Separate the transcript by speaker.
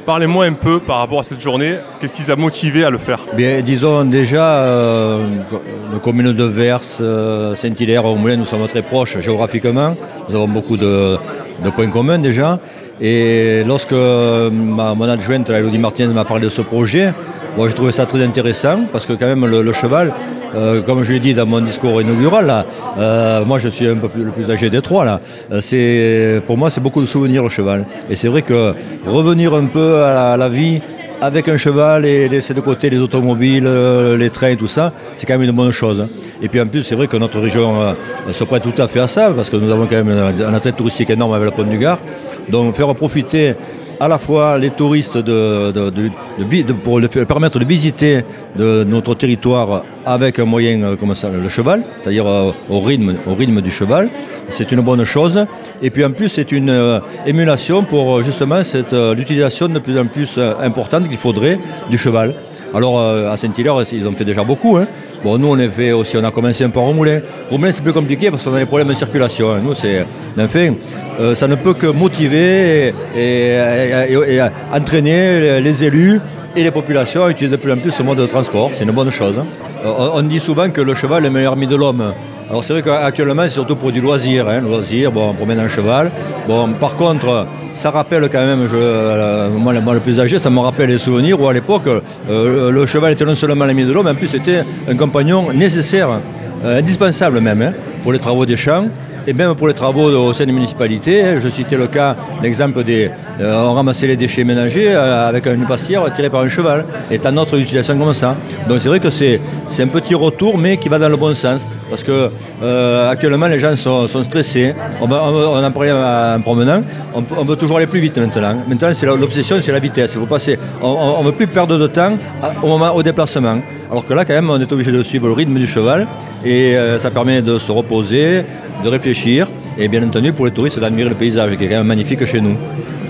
Speaker 1: Parlez-moi un peu par rapport à cette journée. Qu'est-ce qui vous a motivé à le faire?
Speaker 2: Bien, disons déjà, nos communes de Vers, Saint-Hilaire, Aumoulin, nous sommes très proches géographiquement. Nous avons beaucoup de points communs déjà. Et lorsque mon adjointe, Elodie Martinez, m'a parlé de ce projet, moi, j'ai trouvé ça très intéressant parce que quand même le cheval, comme je l'ai dit dans mon discours inaugural, là, moi je suis un peu le plus âgé des trois. Là, pour moi, c'est beaucoup de souvenirs le cheval. Et c'est vrai que revenir un peu à la vie avec un cheval et laisser de côté les automobiles, les trains, tout ça, c'est quand même une bonne chose. Et puis en plus, c'est vrai que notre région se prête tout à fait à ça, parce que nous avons quand même un attrait touristique énorme avec la Pointe du Gard. Donc faire profiter à la fois les touristes pour permettre de visiter notre territoire avec un moyen comme ça, le cheval, c'est-à-dire au rythme du cheval, c'est une bonne chose. Et puis en plus, c'est une émulation pour justement l'utilisation de plus en plus importante qu'il faudrait du cheval. Alors à Saint-Hilaire, ils ont fait déjà beaucoup. Hein. Bon, nous on a commencé un peu à Romoulin. Romoulin c'est plus compliqué parce qu'on a des problèmes de circulation. Hein. Nous enfin, ça ne peut que motiver et entraîner les élus et les populations à utiliser de plus en plus ce mode de transport. C'est une bonne chose. Hein. On dit souvent que le cheval est le meilleur ami de l'homme. Alors c'est vrai qu'actuellement c'est surtout pour du loisir, le loisir, bon, on promène un cheval. Bon, par contre, ça rappelle quand même, moi le plus âgé, ça me rappelle les souvenirs où à l'époque le cheval était non seulement l'ami de l'homme, mais en plus c'était un compagnon nécessaire, indispensable même, pour les travaux des champs. Et même pour les travaux au sein des municipalités, je citais l'exemple on ramassait les déchets ménagers avec une pastière tirée par un cheval. Et tant d'autres utilisations comme ça. Donc c'est vrai que c'est un petit retour, mais qui va dans le bon sens. Parce que actuellement, les gens sont stressés. On en parlait en promenant. On veut toujours aller plus vite maintenant. Maintenant, l'obsession, c'est la vitesse. Il faut passer. On ne veut plus perdre de temps au déplacement. Alors que là, quand même, on est obligé de suivre le rythme du cheval. Et ça permet de se reposer, de réfléchir. Et bien entendu, pour les touristes, d'admirer le paysage, qui est quand même magnifique chez nous.